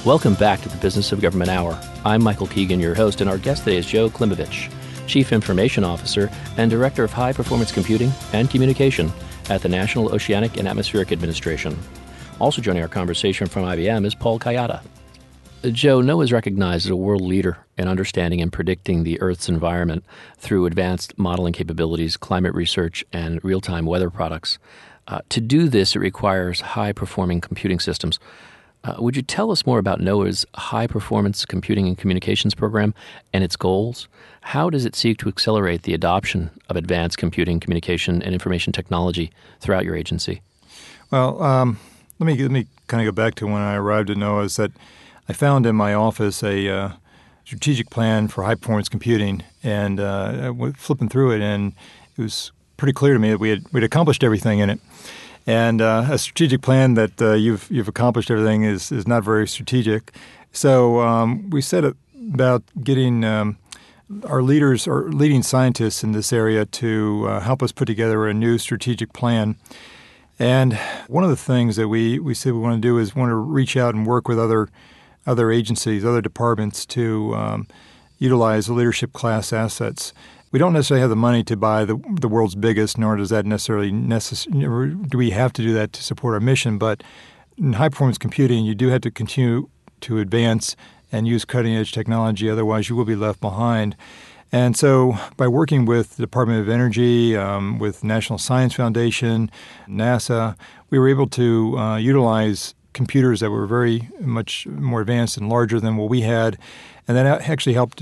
Welcome back to the Business of Government Hour. I'm Michael Keegan, your host, and our guest today is Joe Klimovich, Chief Information Officer and Director of High Performance Computing and Communication at the National Oceanic and Atmospheric Administration. Also joining our conversation from IBM is Paul Kayada. Joe, NOAA is recognized as a world leader in understanding and predicting the Earth's environment through advanced modeling capabilities, climate research, and real-time weather products. To do this, it requires high-performing computing systems. Would you tell us more about NOAA's high-performance computing and communications program and its goals? How does it seek to accelerate the adoption of advanced computing, communication, and information technology throughout your agency? Well, let me kind of go back to when I arrived at NOAA. Is that I found in my office a strategic plan for high-performance computing, and I went flipping through it, and it was pretty clear to me that we'd accomplished everything in it. And a strategic plan that you've accomplished everything is not very strategic. So we set about getting our leading scientists in this area to help us put together a new strategic plan. And one of the things that we said we want to do is want to reach out and work with other agencies, other departments to utilize leadership class assets. We don't necessarily have the money to buy the world's biggest, nor does that do we have to do that to support our mission. But in high-performance computing, you do have to continue to advance and use cutting-edge technology. Otherwise, you will be left behind. And so by working with the Department of Energy, with National Science Foundation, NASA, we were able to utilize computers that were very much more advanced and larger than what we had. And that actually helped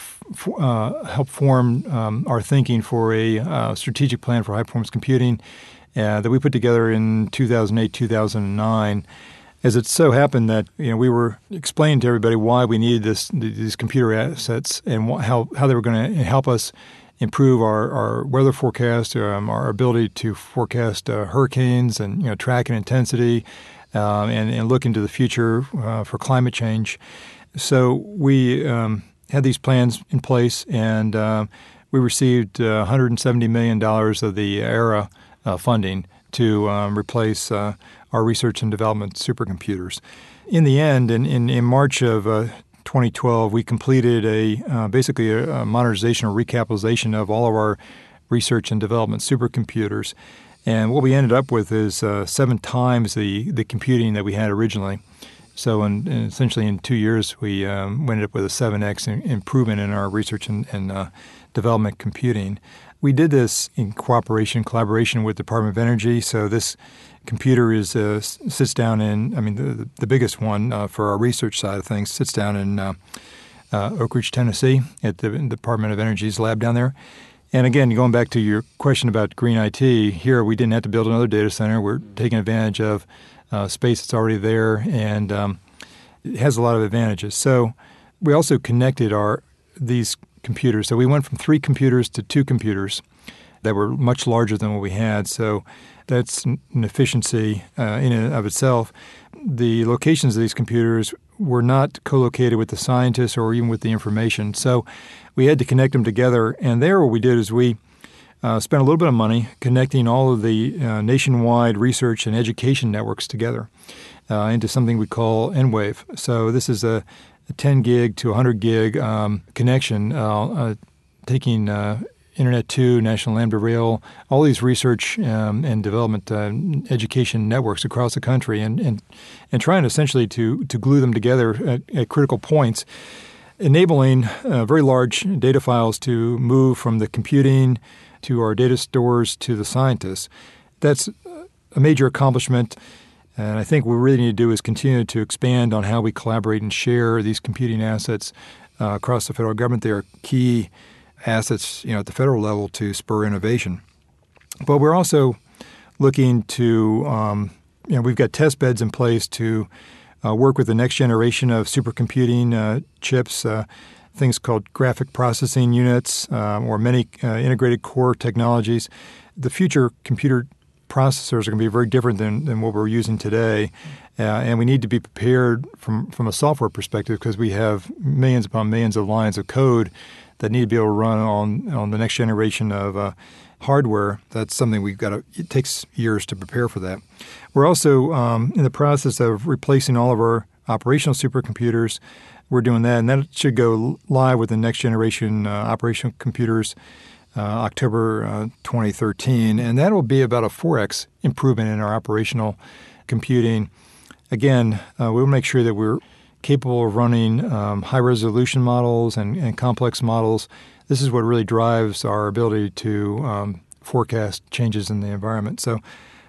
form our thinking for a strategic plan for high-performance computing that we put together in 2008, 2009. As it so happened that we were explaining to everybody why we needed these computer assets and how they were going to help us improve our weather forecast, our ability to forecast hurricanes and track and intensity, and look into the future for climate change. So we had these plans in place, and we received $170 million of the ERA funding to replace our research and development supercomputers. In the end, in March of 2012, we completed basically a modernization or recapitalization of all of our research and development supercomputers. And what we ended up with is 7 times the computing that we had originally. So essentially in 2 years, we ended up with a 7x improvement in our research and development computing. We did this in collaboration with the Department of Energy. So this computer sits down in, the biggest one for our research side of things, sits down in Oak Ridge, Tennessee, at the Department of Energy's lab down there. And again, going back to your question about green IT, here we didn't have to build another data center. We're taking advantage of space that's already there, and it has a lot of advantages. So we also connected these computers. So we went from 3 computers to 2 computers that were much larger than what we had. So that's an efficiency in and of itself. The locations of these computers were not co-located with the scientists or even with the information. So we had to connect them together. And there what we did is we spent a little bit of money connecting all of the nationwide research and education networks together into something we call Enwave. So this is a 10 gig to 100 gig connection, taking Internet 2, National Lambda Rail, all these research and development education networks across the country, and trying essentially to glue them together at critical points, enabling very large data files to move from the computing to our data stores to the scientists. That's a major accomplishment, and I think what we really need to do is continue to expand on how we collaborate and share these computing assets across the federal government. They are key assets, at the federal level to spur innovation. But we're also looking to, we've got test beds in place to work with the next generation of supercomputing chips, things called graphic processing units or many integrated core technologies. The future computer processors are going to be very different than what we're using today. And we need to be prepared from a software perspective because we have millions upon millions of lines of code that need to be able to run on the next generation of hardware. That's something it takes years to prepare for that. We're also in the process of replacing all of our operational supercomputers. We're doing that, and that should go live with the next generation operational computers October 2013, and that will be about a 4x improvement in our operational computing. Again, we'll make sure that we're capable of running high-resolution models and complex models. This is what really drives our ability to forecast changes in the environment. So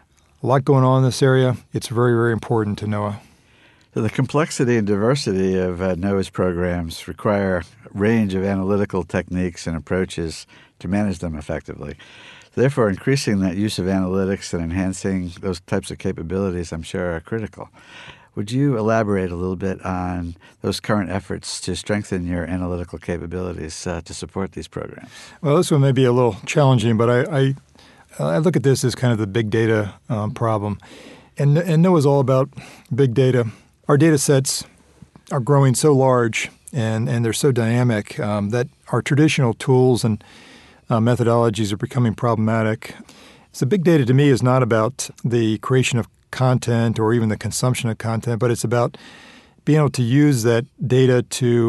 a lot going on in this area. It's very, very important to NOAA. So the complexity and diversity of NOAA's programs require a range of analytical techniques and approaches to manage them effectively. Therefore, increasing that use of analytics and enhancing those types of capabilities, I'm sure, are critical. Would you elaborate a little bit on those current efforts to strengthen your analytical capabilities to support these programs? Well, this one may be a little challenging, but I look at this as kind of the big data problem. And NOAA is all about big data. Our data sets are growing so large and they're so dynamic that our traditional tools and methodologies are becoming problematic. So big data to me is not about the creation of content or even the consumption of content, but it's about being able to use that data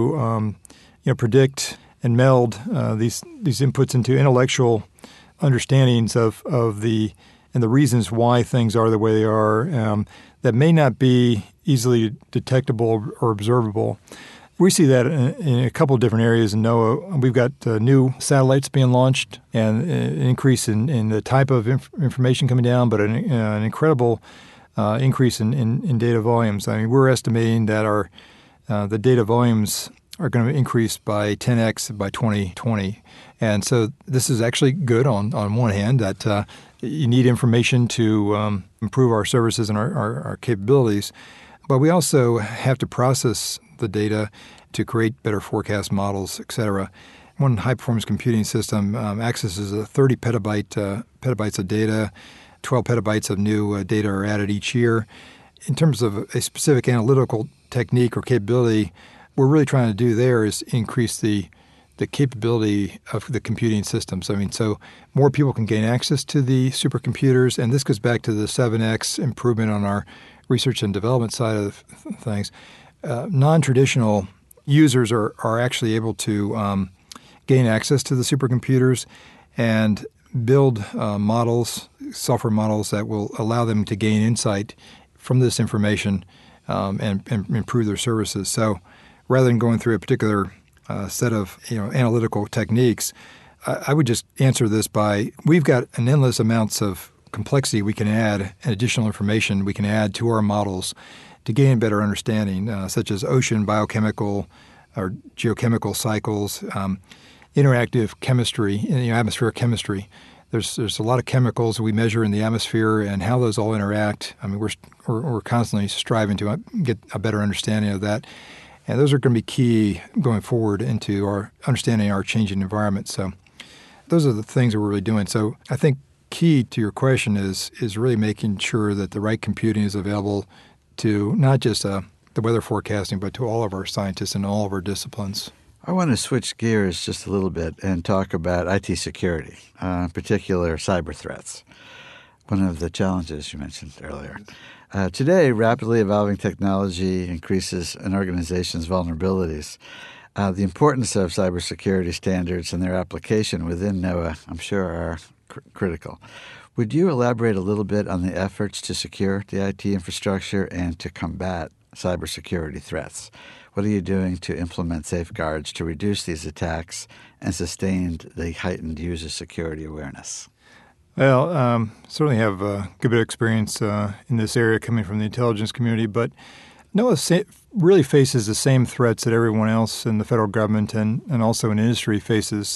to predict and meld these inputs into intellectual understandings of the reasons why things are the way they are that may not be easily detectable or observable. We see that in a couple of different areas in NOAA. We've got new satellites being launched and an increase in the type of information coming down, but an incredible increase in data volumes. I mean, we're estimating that the data volumes are going to increase by 10x by 2020. And so this is actually good on one hand that you need information to improve our services and our capabilities, but we also have to process the data to create better forecast models, et cetera. One high-performance computing system accesses 30 petabytes of data. 12 petabytes of new data are added each year. In terms of a specific analytical technique or capability, what we're really trying to do there is increase the capability of the computing systems. I mean, so more people can gain access to the supercomputers, and this goes back to the 7x improvement on our research and development side of things. Non-traditional users are actually able to gain access to the supercomputers and build models, software models that will allow them to gain insight from this information and improve their services. So rather than going through a particular set of analytical techniques, I would just answer this by we've got an endless amounts of complexity we can add and additional information we can add to our models to gain better understanding, such as ocean biochemical or geochemical cycles, interactive chemistry, atmospheric chemistry. There's a lot of chemicals we measure in the atmosphere and how those all interact. I mean, we're constantly striving to get a better understanding of that. And those are going to be key going forward into our understanding our changing environment. So those are the things that we're really doing. So I think key to your question is really making sure that the right computing is available to not just the weather forecasting, but to all of our scientists and all of our disciplines. I want to switch gears just a little bit and talk about IT security, in particular cyber threats, one of the challenges you mentioned earlier. Today, rapidly evolving technology increases an organization's vulnerabilities. The importance of cybersecurity standards and their application within NOAA, I'm sure, are critical. Would you elaborate a little bit on the efforts to secure the IT infrastructure and to combat cybersecurity threats? What are you doing to implement safeguards to reduce these attacks and sustain the heightened user security awareness? Well, certainly have a good bit of experience in this area coming from the intelligence community, but NOAA really faces the same threats that everyone else in the federal government and also in industry faces.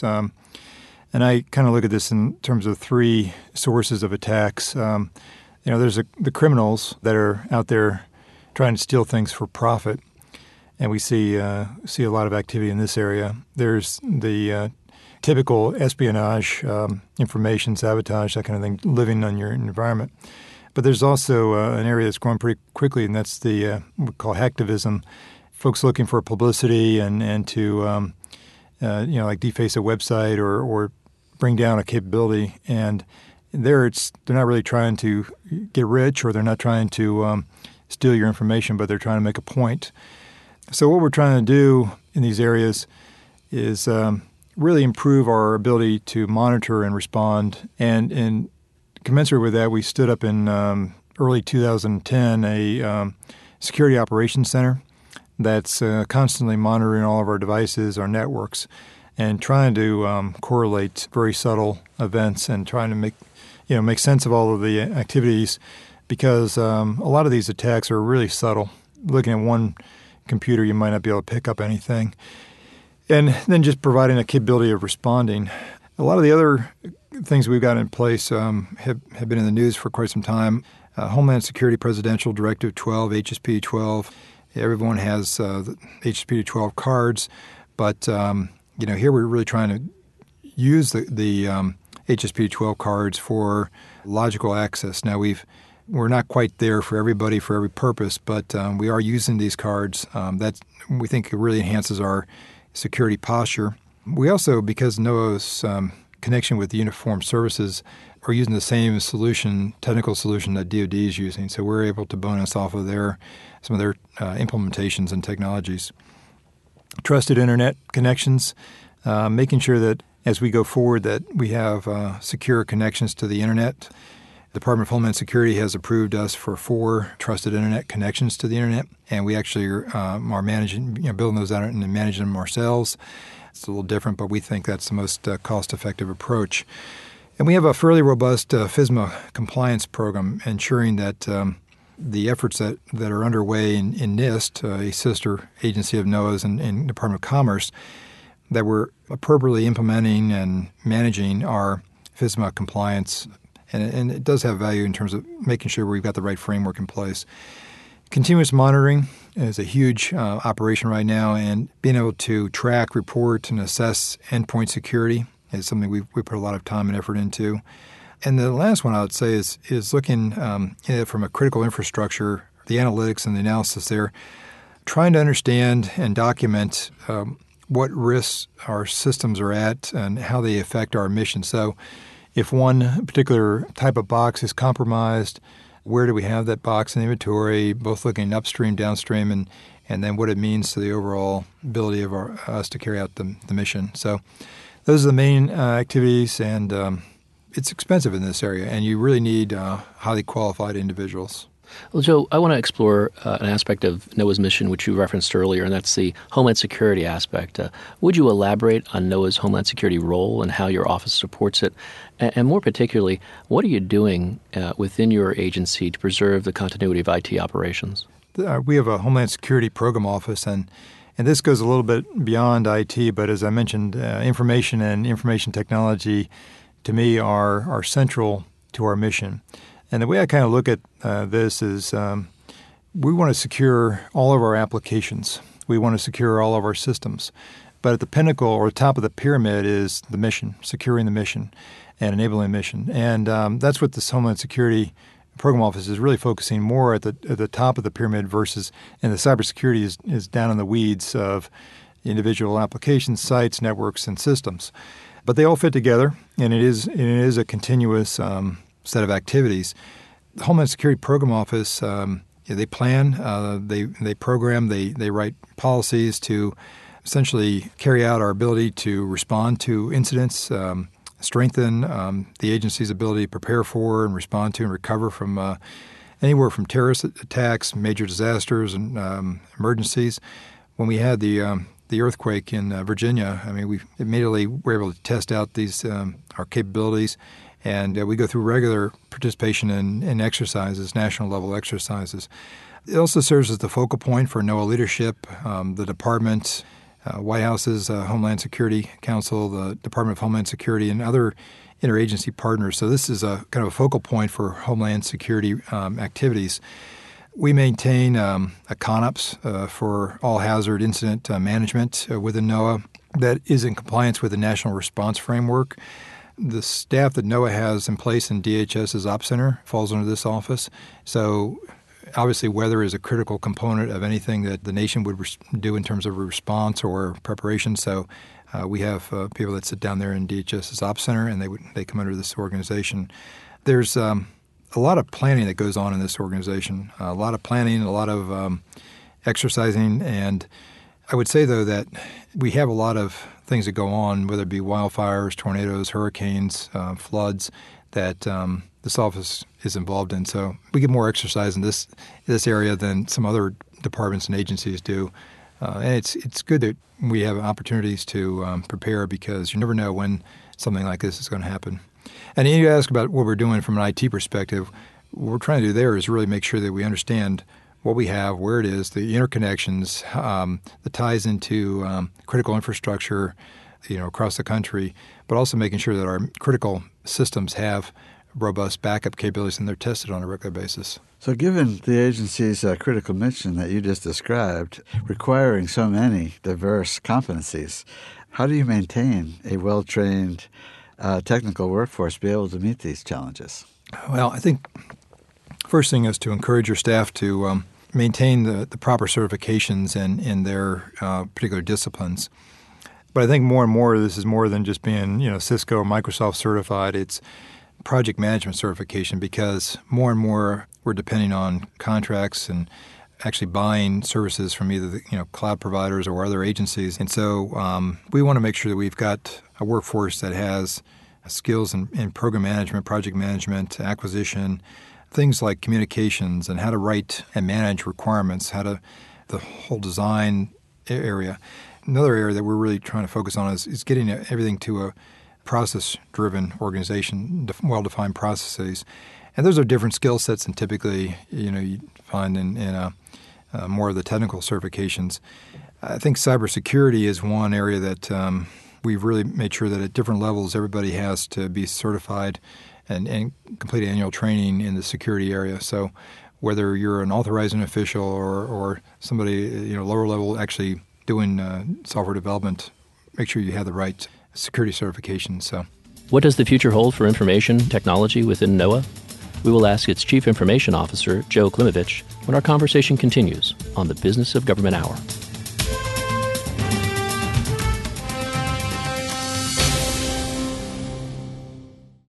And I kind of look at this in terms of three sources of attacks. There's the criminals that are out there trying to steal things for profit, and we see a lot of activity in this area. There's the typical espionage, information sabotage, that kind of thing, living on your environment. But there's also an area that's growing pretty quickly, and that's the what we call hacktivism. Folks looking for publicity and to like deface a website or bring down a capability. And they're not really trying to get rich, or they're not trying to steal your information, but they're trying to make a point. So what we're trying to do in these areas is really improve our ability to monitor and respond. And commensurate with that, we stood up in early 2010 a security operations center that's constantly monitoring all of our devices, our networks, and trying to correlate very subtle events and trying to make sense of all of the activities, because a lot of these attacks are really subtle. Looking at one computer, you might not be able to pick up anything. And then just providing a capability of responding. A lot of the other things we've got in place have been in the news for quite some time. Homeland Security Presidential Directive 12, HSP 12. Everyone has the HSP 12 cards, but here we're really trying to use the HSP 12 cards for logical access. Now we're not quite there for everybody for every purpose, but we are using these cards. That we think really enhances our security posture. We also, because NOAA's connection with the Uniformed Services, are using the same technical solution that DoD is using. So we're able to bonus off of some of their implementations and technologies. Trusted internet connections, making sure that as we go forward that we have secure connections to the internet. The Department of Homeland Security has approved us for 4 trusted internet connections to the internet, and we actually are managing, building those out and managing them ourselves. It's a little different, but we think that's the most cost-effective approach. And we have a fairly robust FISMA compliance program, ensuring that the efforts that are underway in NIST, a sister agency of NOAA's and Department of Commerce, that we're appropriately implementing and managing our FISMA compliance. And it does have value in terms of making sure we've got the right framework in place. Continuous monitoring is a huge operation right now, and being able to track, report, and assess endpoint security is something we put a lot of time and effort into. And the last one I would say is looking from a critical infrastructure, the analytics and the analysis there, trying to understand and document what risks our systems are at and how they affect our mission. So if one particular type of box is compromised, where do we have that box in inventory, both looking upstream, downstream, and then what it means to the overall ability of us to carry out the mission. So those are the main activities, and it's expensive in this area, and you really need highly qualified individuals. Well, Joe, I want to explore an aspect of NOAA's mission, which you referenced earlier, and that's the Homeland Security aspect. Would you elaborate on NOAA's Homeland Security role and how your office supports it? And more particularly, what are you doing within your agency to preserve the continuity of IT operations? We have a Homeland Security Program Office, and this goes a little bit beyond IT, but as I mentioned, information and information technology, to me, are central to our mission. And the way I kind of look at this is we want to secure all of our applications. We want to secure all of our systems. But at the pinnacle or top of the pyramid is the mission, securing the mission and enabling the mission. And that's what this Homeland Security Program Office is really focusing more at the top of the pyramid versus, and the cybersecurity is down in the weeds of individual applications, sites, networks, and systems. But they all fit together, and it is a continuous set of activities. The Homeland Security Program Office, they plan, they program, they write policies to essentially carry out our ability to respond to incidents, strengthen the agency's ability to prepare for and respond to and recover from anywhere from terrorist attacks, major disasters, and emergencies. When we had the earthquake in Virginia, we immediately were able to test out these our capabilities. And we go through regular participation in exercises, national-level exercises. It also serves as the focal point for NOAA leadership, the department, White House's Homeland Security Council, the Department of Homeland Security, and other interagency partners. So this is a kind of a focal point for Homeland Security activities. We maintain a CONOPS for all-hazard incident management within NOAA that is in compliance with the National Response Framework. The staff that NOAA has in place in DHS's Ops Center falls under this office. So obviously weather is a critical component of anything that the nation would do in terms of response or preparation. So we have people that sit down there in DHS's Ops Center, and they come under this organization. There's a a lot of planning that goes on in this organization, a lot of planning, a lot of exercising. And I would say, though, that we have a lot of things that go on, whether it be wildfires, tornadoes, hurricanes, floods, that this office is involved in. So we get more exercise in this area than some other departments and agencies do. And it's good that we have opportunities to prepare, because you never know when something like this is going to happen. And you ask about what we're doing from an IT perspective. What we're trying to do there is really make sure that we understand what we have, where it is, the interconnections, the ties into critical infrastructure, across the country, but also making sure that our critical systems have robust backup capabilities and they're tested on a regular basis. So given the agency's critical mission that you just described, requiring so many diverse competencies, how do you maintain a well-trained technical workforce to be able to meet these challenges? Well, I think first thing is to encourage your staff to maintain the proper certifications in their particular disciplines. But I think more and more this is more than just being, Cisco or Microsoft certified. It's project management certification, because more and more we're depending on contracts and actually buying services from either the cloud providers or other agencies. And so we want to make sure that we've got a workforce that has skills in program management, project management, acquisition, things like communications and how to write and manage requirements, the whole design area. Another area that we're really trying to focus on is getting everything to a process-driven organization, well-defined processes. And those are different skill sets than typically you find in more of the technical certifications. I think cybersecurity is one area that we've really made sure that at different levels everybody has to be certified and complete annual training in the security area. So whether you're an authorizing official or somebody lower level actually doing software development, make sure you have the right security certification. So, what does the future hold for information technology within NOAA? We will ask its Chief Information Officer, Joe Klimovich, when our conversation continues on the Business of Government Hour.